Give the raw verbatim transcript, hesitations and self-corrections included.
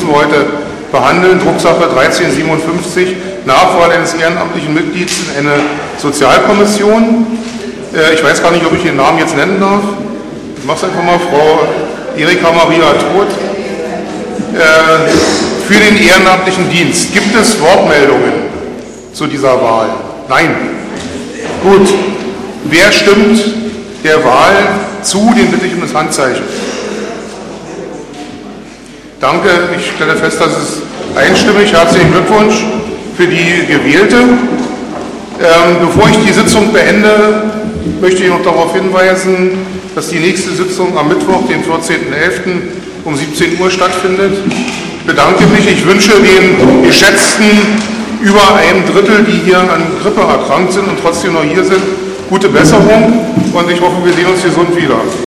müssen wir heute behandeln. Drucksache dreizehn siebenundfünfzig, Nachwahl eines ehrenamtlichen Mitglieds in eine Sozialkommission. Äh, ich weiß gar nicht, ob ich den Namen jetzt nennen darf. Ich mache es einfach mal, Frau Erika Maria Todt. Äh, für den ehrenamtlichen Dienst. Gibt es Wortmeldungen zu dieser Wahl? Nein. Gut. Wer stimmt der Wahl zu? Den bitte ich um das Handzeichen. Danke. Ich stelle fest, dass es einstimmig. Herzlichen Glückwunsch für die Gewählte. Ähm, bevor ich die Sitzung beende, möchte ich noch darauf hinweisen, dass die nächste Sitzung am Mittwoch, den vierzehnten elften um siebzehn Uhr stattfindet. Ich bedanke mich. Ich wünsche den geschätzten über ein Drittel, die hier an Grippe erkrankt sind und trotzdem noch hier sind, gute Besserung und ich hoffe, wir sehen uns gesund wieder.